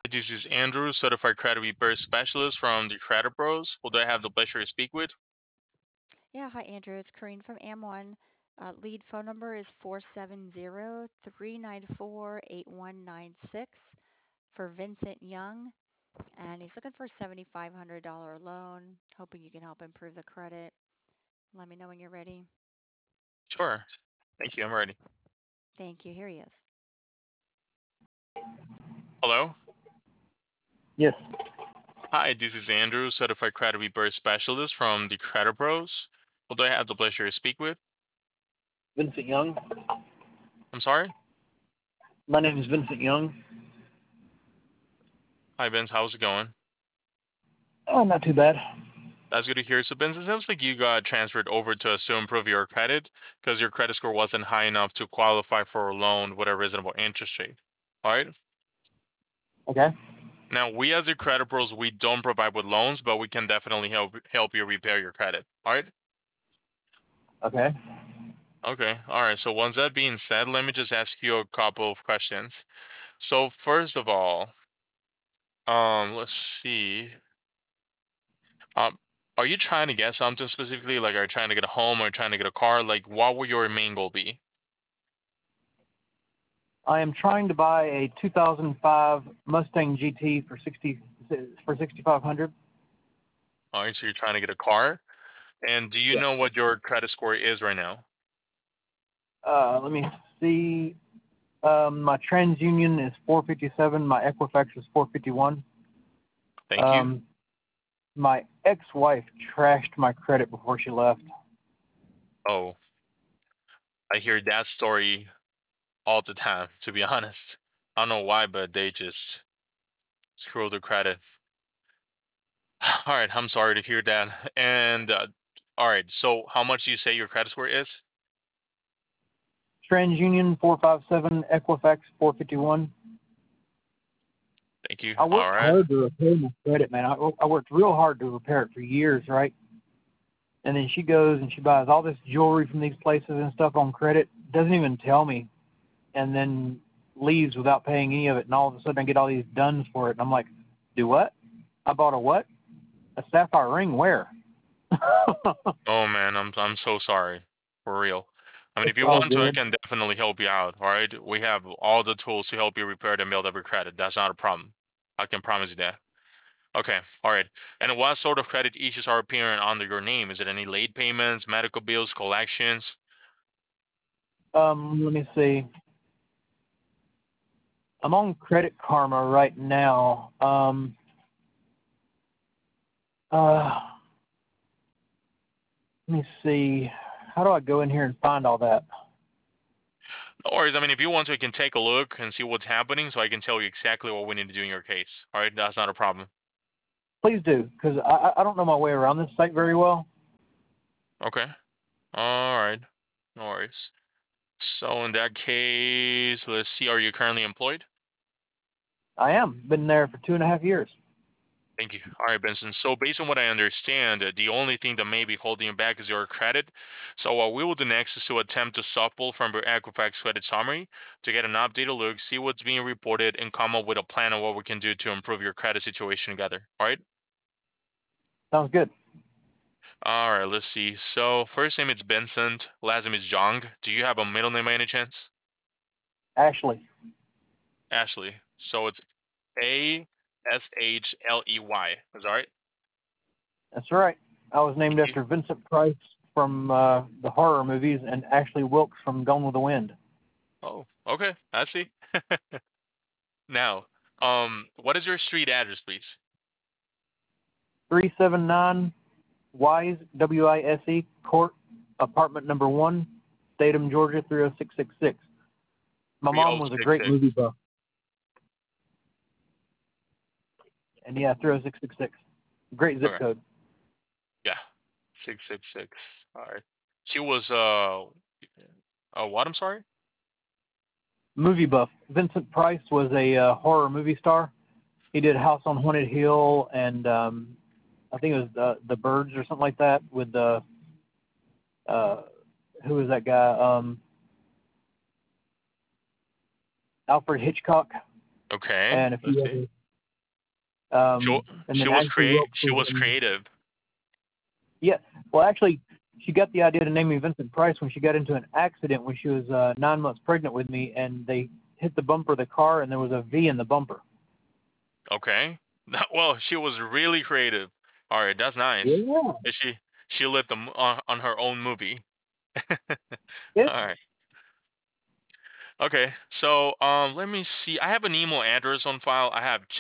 This is Andrew, Certified Credit Repair Specialist from the Credit Pros. Who do I have the pleasure to speak with? Yeah, hi Andrew. It's Corrine from AM1. Lead phone number is 470-394-8196 for Vincent Young, and he's looking for a $7,500 loan, hoping you can help improve the credit. Let me know when you're ready. Sure. Thank you. I'm ready. Thank you. Here he is. Hello. Yes. Hi, this is Andrew, Certified Credit Repair Specialist from the Credit Pros. Who do I have the pleasure to speak with? Vincent Young. I'm sorry? My name is Vincent Young. Hi, Vince. How's it going? Oh, not too bad. That's good to hear. So, Vince, it sounds like you got transferred over to us to improve your credit because your credit score wasn't high enough to qualify for a loan with a reasonable interest rate. All right. Okay. Now, we as your credit pros, we don't provide with loans, but we can definitely help you repair your credit. All right. Okay. Okay. All right. So once that being said, let me just ask you a couple of questions. So first of all, let's see. Um, are you trying to get something specifically? Like, are you trying to get a home or trying to get a car? Like, what would your main goal be? I am trying to buy a 2005 Mustang GT for 6,500. All right. So you're trying to get a car, and do you Yeah. know what your credit score is right now? Let me see. My TransUnion is 457. My Equifax is 451. Thank you. Um, my ex-wife trashed my credit before she left. Oh, I hear that story all the time. To be honest, I don't know why, but they just screw the credit. All right, I'm sorry to hear that. And all right, so how much do you say your credit score is? TransUnion 457. Equifax 451. Thank you. I All worked right. hard to repair my credit, man. I worked real hard to repair it for years, right? And then she goes and she buys all this jewelry from these places and stuff on credit, doesn't even tell me, and then leaves without paying any of it. And all of a sudden I get all these duns for it. And I'm like, do what? I bought a what? A sapphire ring? Where? Oh man, I'm so sorry. For real. I mean, It's if you all want to, I good. can definitely help you out. All right. We have all the tools to help you repair and build every credit. That's not a problem. I can promise you that. Okay. All right. And what sort of credit issues are appearing under your name? Is it any late payments, medical bills, collections? Let me see. I'm on Credit Karma right now. Uh, Let me see. How do I go in here and find all that? No worries. I mean, if you want to, I can take a look and see what's happening so I can tell you exactly what we need to do in your case. All right. That's not a problem. Please do, because I don't know my way around this site very well. Okay. All right. No worries. So in that case, let's see. Are you currently employed? I am. Been there for 2.5 years. Thank you. All right, Benson. So based on what I understand, the only thing that may be holding you back is your credit. So what we will do next is to attempt to pull from your Equifax credit summary to get an updated look, see what's being reported, and come up with a plan on what we can do to improve your credit situation together. All right. Sounds good. All right. Let's see. So first name is Benson. Last name is Jong. Do you have a middle name by any chance? Ashley. Ashley. So it's Ashley. Is that right? That's right. I was named Thank you. after Vincent Price from the horror movies and Ashley Wilkes from Gone with the Wind. Oh, okay. I see. Now, what is your street address, please? 379 Wise, Wise Court, apartment number 1, Statham, Georgia 30666. My mom was a great 3066. movie buff. And yeah, 30666. Great zip Okay. code. Yeah. 666. All right. She was what? I'm sorry. Movie buff. Vincent Price was a horror movie star. He did House on Haunted Hill and I think it was the Birds or something like that with the uh, who was that guy? Alfred Hitchcock Okay. and a Let's few see. others. She And then Ashley Wilkes she was was in, creative. yeah. Well, actually, she got the idea to name me Vincent Price when she got into an accident when she was 9 months pregnant with me, and they hit the bumper of the car, and there was a V in the bumper. Okay. Well, she was really creative. All right, that's nice. Yeah. And she lived on her own movie. Yeah. All right. Okay. So let me see. I have an email address on file. I have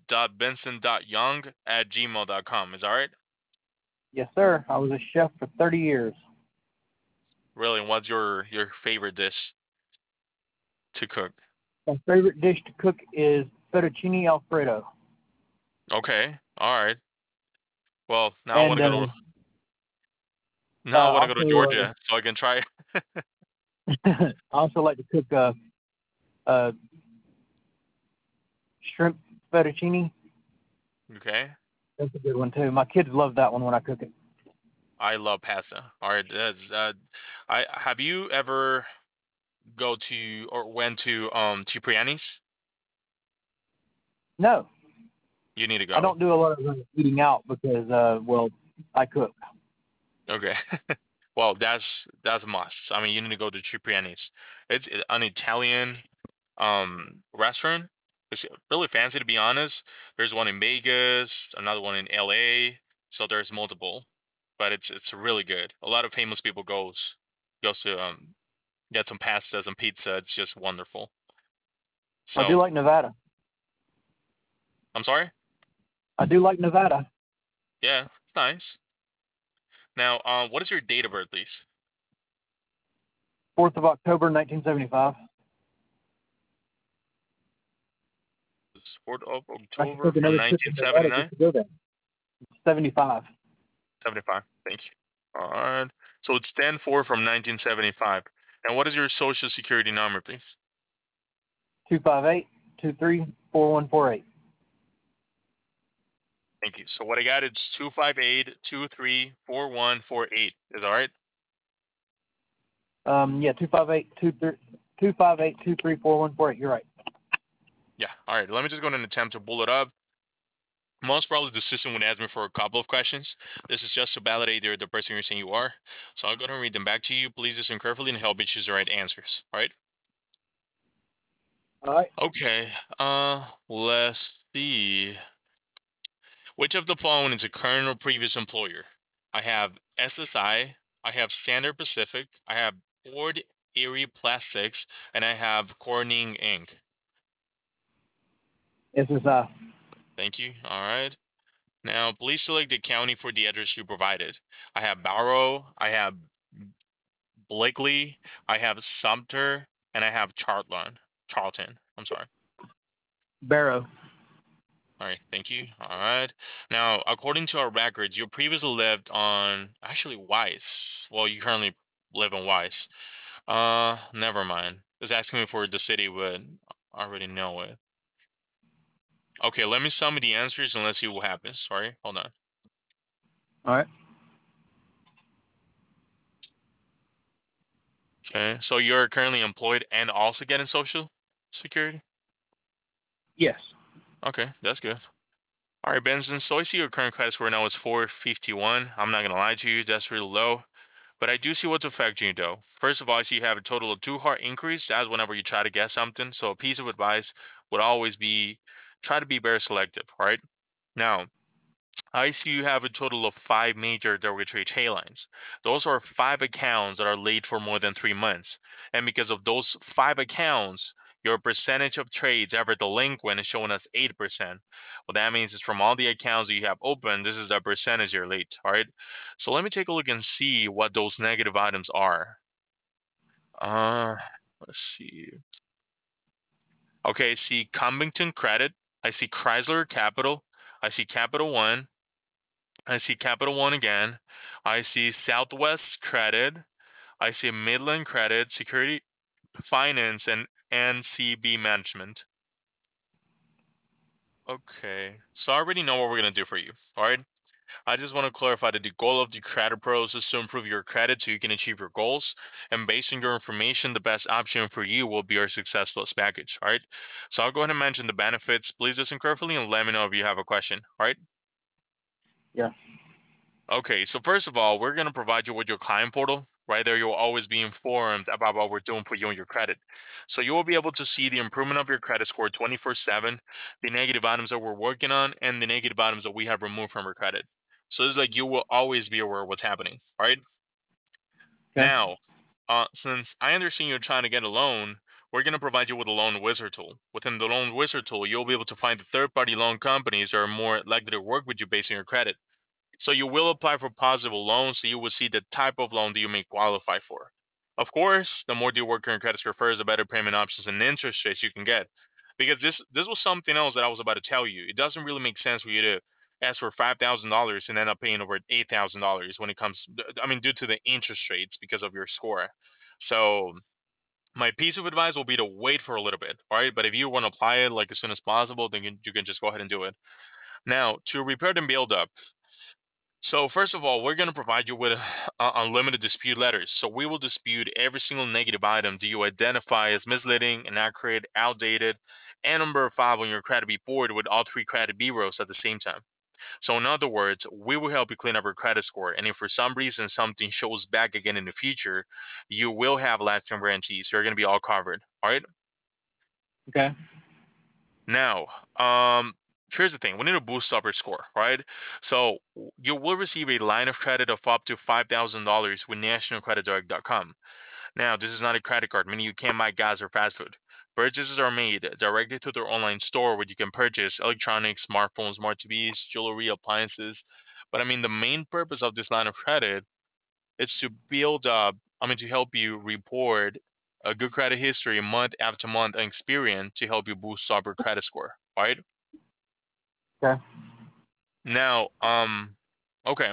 chef.benson.young@gmail.com. Is that right? Yes, sir. I was a chef for 30 years. Really? And what's your favorite dish to cook? My favorite dish to cook is fettuccine alfredo. Okay. All right. Well, And now I want to go to also, Georgia so I can try. I also like to cook uh, shrimp fettuccine. Okay. That's a good one too. My kids love that one when I cook it. I love pasta. All right. That's I have you ever go to or went to Cipriani's? No, You need to I go. don't do a lot of eating out because, well, I cook. Okay. Well, that's a must. I mean, you need to go to Cipriani's. It's an Italian restaurant. It's really fancy to be honest. There's one in Vegas, another one in LA, so there's multiple. But it's really good. A lot of famous people goes to get some pastas and pizza. It's just wonderful. I do So, like Nevada. I'm sorry? I do like Nevada. Yeah, it's nice. Now, what is your date of birth, please? 4th of October, 1975. It's 4th of I should October take from another trip to Nevada just 1979? to go there. 75. 75. Thank you. All right. So it's 10-4 from 1975. And what is your social security number, please? 258-23-4148. Thank you. So what I got is 258-23-4148. Is that right? Yeah, 258-23-4148. You're right. Yeah. All right. Let me just go ahead and attempt to pull it up. Most probably the system would ask me for a couple of questions. This is just to validate the person you're saying you are. So I'll go ahead and read them back to you. Please listen carefully and help me choose the right answers. All right. All right. Okay. Let's see. Which of the following is a current or previous employer? I have SSI, I have Standard Pacific, I have Ford Erie Plastics, and I have Corning Inc. This is Thank you. All right. Now, please select the county for the address you provided. I have Barrow, I have Blakely, I have Sumter, and I have Charlton. I'm sorry. Barrow. All right, thank you. All right. Now, according to our records, you previously lived on actually Weiss. Well, you currently live in Weiss. Never mind. It's asking me for the city, but I already know it. Okay, let me sum the answers and let's see what happens. Sorry, hold on. All right. Okay, so you're currently employed and also getting Social Security? Yes. Okay, that's good. All right, Benson. So I see your current credit score now is 451. I'm not gonna lie to you, that's really low. But I do see what's affecting you though. First of all, I see you have a total of 2 hard inquiries. That's whenever you try to guess something. So a piece of advice would always be try to be very selective, right? Now, I see you have a total of 5 major derogatory trade lines. Those are 5 accounts that are late for more than 3 months. And because of those 5 accounts, your percentage of trades ever delinquent is showing us 8%. What that means is from all the accounts that you have open, this is the percentage you're late. All right. So let me take a look and see what those negative items are. Uh, let's see. Okay, I see Cummington Credit. I see Chrysler Capital. I see Capital One. I see Capital One again. I see Southwest Credit. I see Midland Credit, Security Finance, and NCB Management. Okay, so I already know what we're gonna do for you. All right. I just want to clarify that the goal of the Credit Pros is to improve your credit so you can achieve your goals. And based on your information, the best option for you will be our Success Plus package. All right. So I'll go ahead and mention the benefits. Please listen carefully and let me know if you have a question. All right. Yeah. Okay, so first of all, we're going to provide you with your client portal. Right there, you'll always be informed about what we're doing for you and your credit. So you will be able to see the improvement of your credit score 24/7, the negative items that we're working on, and the negative items that we have removed from your credit. So it's like you will always be aware of what's happening, right? Okay. Now, since I understand you're trying to get a loan, we're going to provide you with a loan wizard tool. Within the loan wizard tool, you'll be able to find the third-party loan companies that are more likely to work with you based on your credit. So you will apply for possible loans, so you will see the type of loan that you may qualify for. Of course, the more you work on your credit score first, the better payment options and interest rates you can get. Because this was something else that I was about to tell you. It doesn't really make sense for you to ask for $5,000 and end up paying over $8,000 when it comes. I mean, due to the interest rates because of your score. So my piece of advice will be to wait for a little bit, all right? But if you want to apply it like as soon as possible, then you can just go ahead and do it. Now, to repair and build up, so first of all, we're going to provide you with unlimited dispute letters. So we will dispute every single negative item that you identify as misleading, inaccurate, outdated, and unverifiable in your credit report with all three credit bureaus at the same time. So in other words, we will help you clean up your credit score. And if for some reason something shows back again in the future, you will have lasting guarantees. You're going to be all covered. All right. Okay. Now, here's the thing: we need to boost up your score, right? So you will receive a line of credit of up to $5,000 with NationalCreditDirect.com. Now, this is not a credit card, meaning you can't buy gas or fast food. Purchases are made directly to their online store where you can purchase electronics, smartphones, smart TVs, jewelry, appliances. But I mean, the main purpose of this line of credit is to build up, I mean, to help you report a good credit history month after month and experience to help you boost up your credit score. All right. Okay. Now, okay.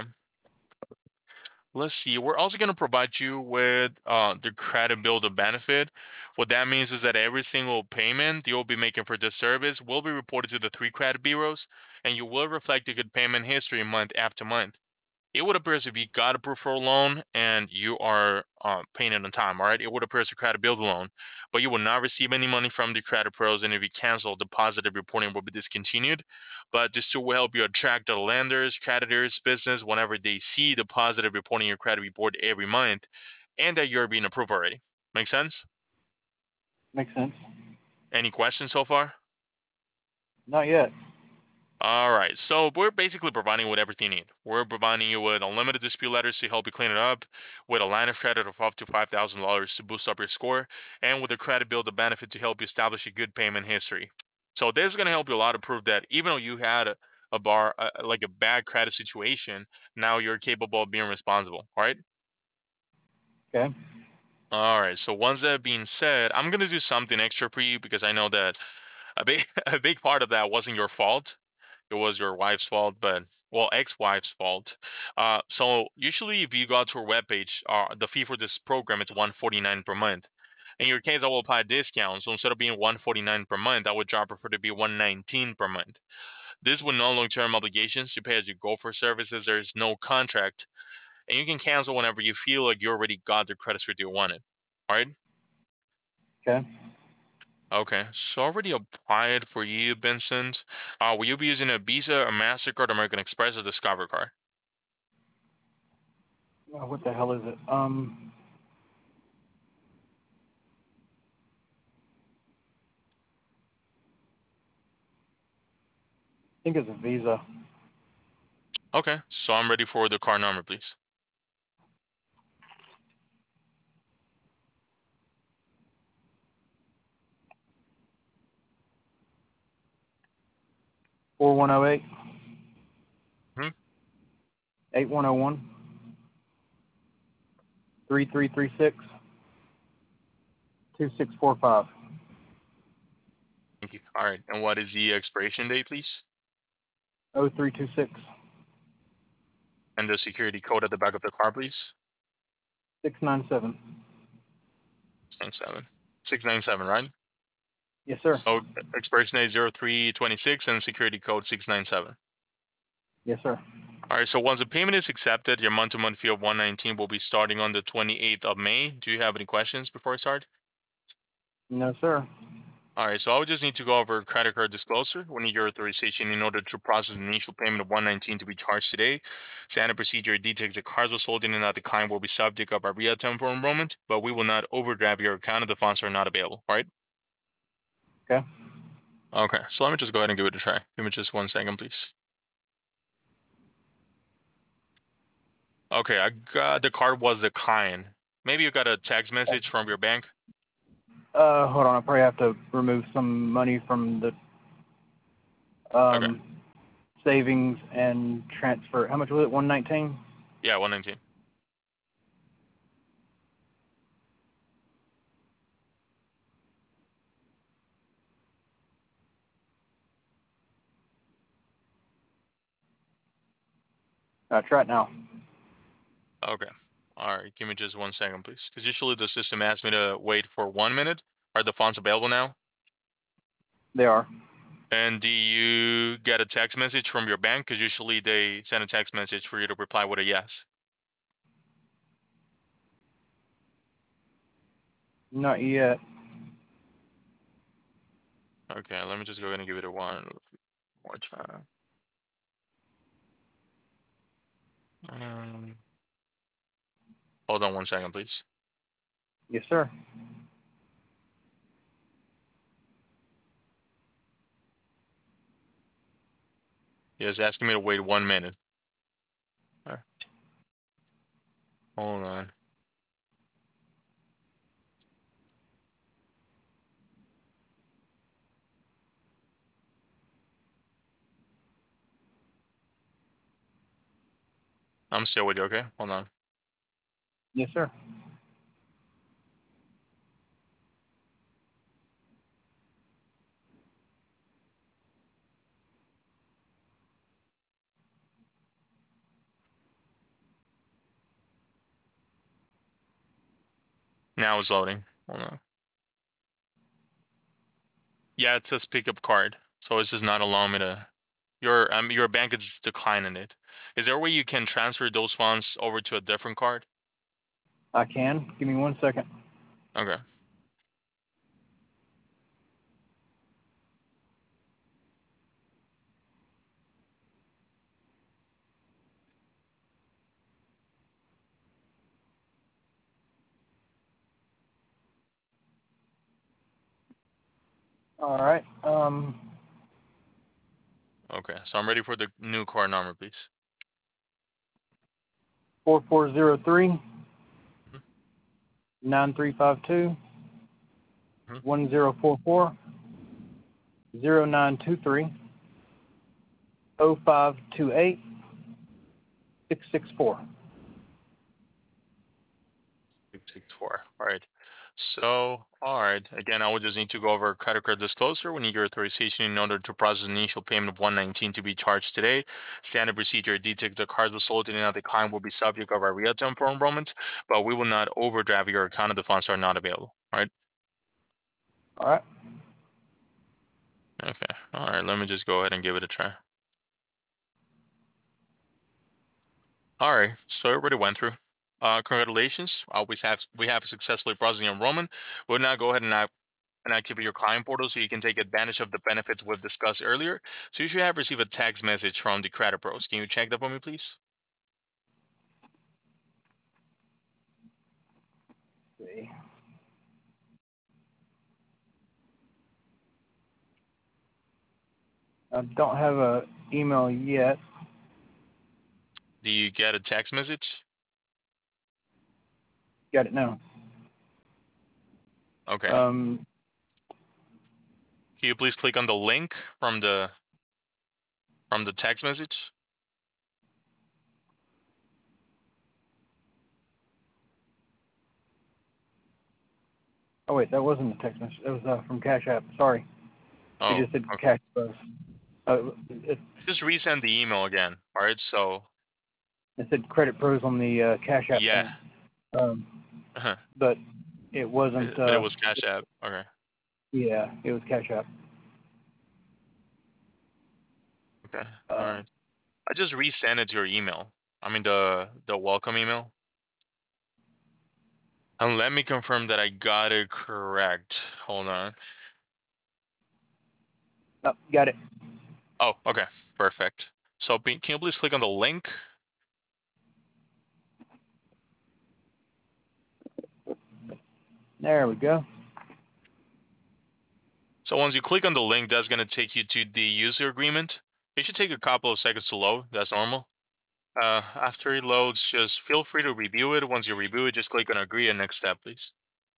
Let's see. We're also going to provide you with the credit builder benefit. What that means is that every single payment you'll be making for this service will be reported to the three credit bureaus, and you will reflect a good payment history month after month. It would appear as if you got approved for a loan and you are paying it on time. All right, it would appear as a credit builder loan, but you will not receive any money from the credit pros, and if you cancel, the positive reporting will be discontinued. But this tool will help you attract the lenders, creditors, business whenever they see the positive reporting in your credit report every month, and that you're being approved already. Make sense? Makes sense. Any questions so far? Not yet. All right, so we're basically providing you with everything you need. We're providing you with unlimited dispute letters to help you clean it up, with a line of credit of up to $5,000 to boost up your score, and with a credit builder benefit to help you establish a good payment history. So this is going to help you a lot to prove that even though you had like a bad credit situation, now you're capable of being responsible. All right. Okay. All right. So once that being said, I'm gonna do something extra for you because I know that a big a big part of that wasn't your fault. It was your wife's fault, but well, ex-wife's fault. So usually, if you go to our webpage, the fee for this program is 149 per month. In your case, I will apply a discount. So instead of being 149 per month, I would drop it for to be 119 per month. This with no long-term obligations. You pay as you go for services. There's no contract, and you can cancel whenever you feel like you already got the credit score you wanted. All right. Okay. Okay, so already applied for you, Vincent. Will you be using a Visa, a MasterCard, American Express, or Discover card? What the hell is it? I think it's a Visa. Okay, so I'm ready for the card number, please. 4108 Hmm. 8101 3336 2645 Thank you. All right, and what is the expiration date, please? 0326 And the security code at the back of the card, please? 697. 697. 697, right? Yes, sir. So expiration date 0326 and security code 697. Yes, sir. All right, so once the payment is accepted, your month-to-month fee of 119 will be starting on the 28th of May. Do you have any questions before I start? No, sir. All right, so I would just need to go over credit card disclosure. We need your authorization in order to process an initial payment of 119 to be charged today. Standard procedure details the cards was holding and that the client will be subject of our real-time for enrollment, but we will not overdraft your account if the funds are not available, all right? Okay. Okay, so let me just go ahead and give it a try. Give me just 1 second, please. Okay, I got the card was declined. Maybe you got a text message from your bank. Hold on. I probably have to remove some money from the Okay, savings and transfer. How much was it? 119. yeah, 119. Try it now. Okay. All right, give me just 1 second, please. Because usually the system asks me to wait for 1 minute. Are the funds available now? They are. And do you get a text message from your bank? Because usually they send a text message for you to reply with a yes. Not yet. Okay, let me just go ahead and give it a one more time. Um, hold on 1 second, please. Yes, sir. Yeah, it's asking me to wait 1 minute. All right, hold on. I'm still with you, okay? Hold on. Yes, sir. Now it's loading. Hold on. Yeah, it says pickup card. So it's just not allowing me to. Your bank is declining it. Is there a way you can transfer those funds over to a different card? I can. Give me 1 second. Okay. All right. Okay. So I'm ready for the new card number, please. 4403 Mhm, 9352 mhm. 1044 0923 0528 664. 664. All right. So, all right. Again, I would just need to go over credit card disclosure. We need your authorization in order to process an initial payment of 119 to be charged today. Standard procedure details the card was sold and the client will be subject of our real-time for enrollment, but we will not overdraft your account if the funds are not available. All right. All right. Okay. All right. Let me just go ahead and give it a try. All right. So everybody went through. Congratulations. We have successfully processed the enrollment. We'll now go ahead and activate your client portal so you can take advantage of the benefits we've discussed earlier. So you should have received a text message from the credit pros. Can you check that for me, please? Let's see. I don't have a email yet. Do you get a text message? Got it now. Okay. Um, Can you please click on the link from the text message? oh wait, that wasn't a text message. That was from Cash App. Sorry. It Oh, just said okay. Cash Buzz. It, Just resend the email again. All right. So it said Credit Pros on the Cash App yeah, thing. But it wasn't. but it was Cash App. Okay. Yeah, it was Cash App. Okay. All Uh, right. I just resend it to your email. I mean the welcome email. And let me confirm that I got it correct. Hold on. Oh, got it. Oh, okay. Perfect. So can you please click on the link? There we go. So once you click on the link, that's going to take you to the user agreement. It should take a couple of seconds to load. That's normal. After it loads, just feel free to review it. Once you review it, just click on agree and next step, please.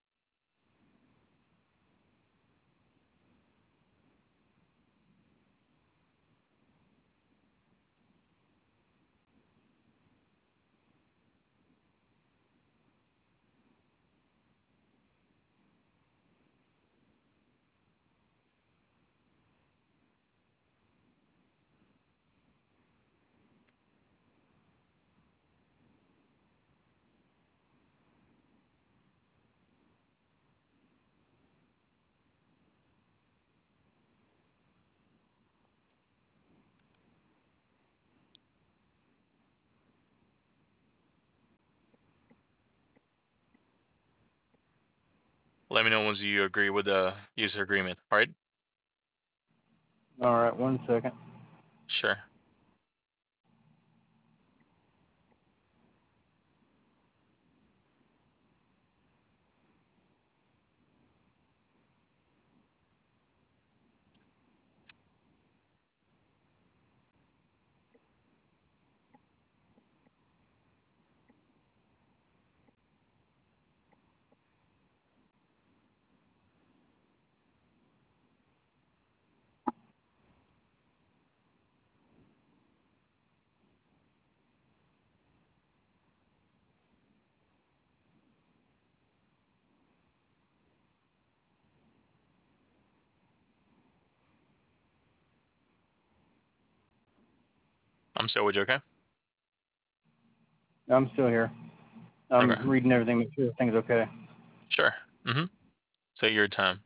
Let me know once you agree with the user agreement. All right? All right, 1 second. Sure. I'm still with you, okay? I'm still here. I'm Okay. reading everything, make sure everything's okay. Sure. Take your time.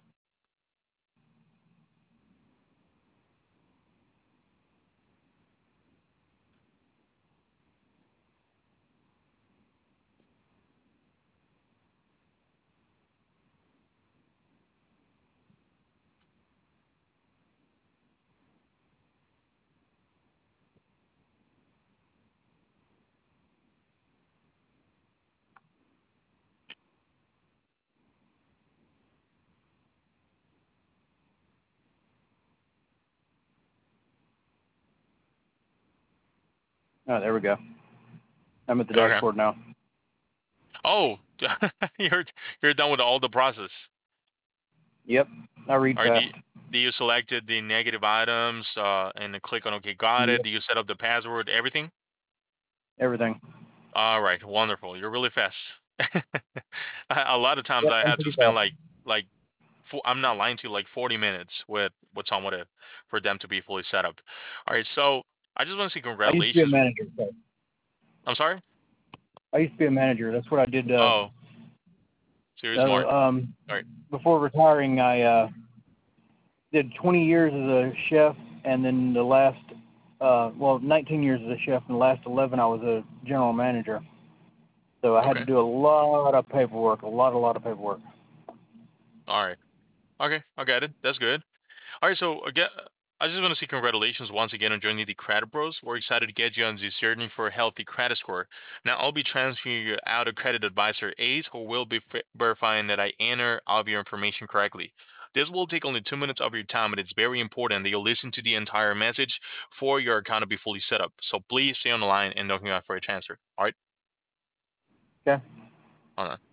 Oh, there we go. I'm at the Okay. dashboard now. Oh, you're you're done with all the process. Yep, I read All right. fast. Do you selected the negative items and then click on OK, got it? Yep, Do you set up the password, everything? everything. All right, wonderful. You're really fast. A lot of times Yep, I I'm had to pretty spend fast. like I'm not lying to you, like 40 minutes with someone for them to be fully set up. All right, so I just want to say I used to be a congratulations. manager. So I'm sorry. I used to be a manager. That's what I did. Oh, so you're smart. All right. Before retiring, I did 20 years as a chef, and then the last, 19 years as a chef, and the last 11 I was a general manager. So I had to Okay. do a lot of paperwork, a lot of paperwork. All right. Okay, I got it. That's good. All right, so again, I just want to say congratulations once again on joining the Credit Bros. We're excited to get you on this journey for a healthy credit score. Now, I'll be transferring you out to credit advisor Ace, who will be verifying that I enter all of your information correctly. This will take only 2 minutes of your time, and it's very important that you listen to the entire message for your account to be fully set up. So please stay on the line and don't hang out for a transfer. All right? Okay. Hold on.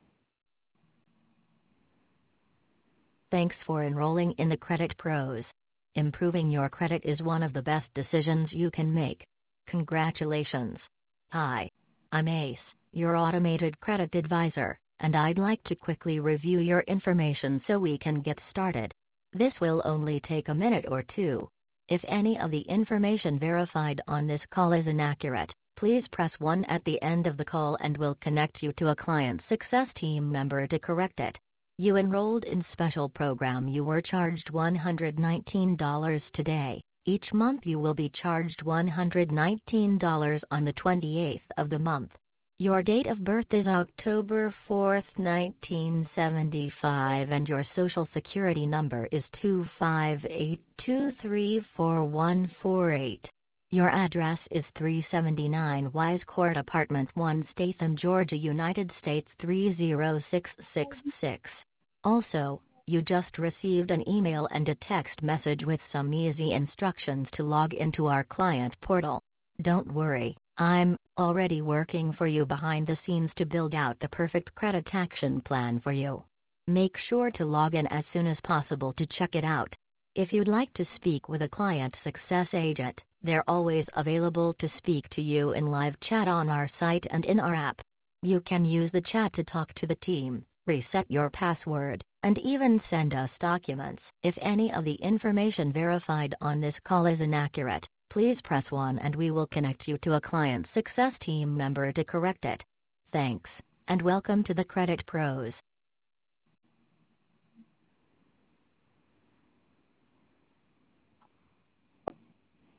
Thanks for enrolling in the Credit Pros. Improving your credit is one of the best decisions you can make. Congratulations. Hi. I'm Ace, your automated credit advisor, and I'd like to quickly review your information so we can get started. This will only take a minute or two. If any of the information verified on this call is inaccurate, please press 1 at the end of the call and we'll connect you to a client success team member to correct it. You enrolled in special program. You were charged $119 today. Each month you will be charged $119 on the 28th of the month. Your date of birth is October 4th, 1975, and your social security number is 258234148. Your address is 379 Wise Court Apartments 1 Statham, Georgia, United States 30666. Also, you just received an email and a text message with some easy instructions to log into our client portal. Don't worry, I'm already working for you behind the scenes to build out the perfect credit action plan for you. Make sure to log in as soon as possible to check it out. If you'd like to speak with a client success agent, they're always available to speak to you in live chat on our site and in our app. You can use the chat to talk to the team, reset your password, and even send us documents. If any of the information verified on this call is inaccurate, please press 1 and we will connect you to a client success team member to correct it. Thanks, and welcome to the Credit Pros.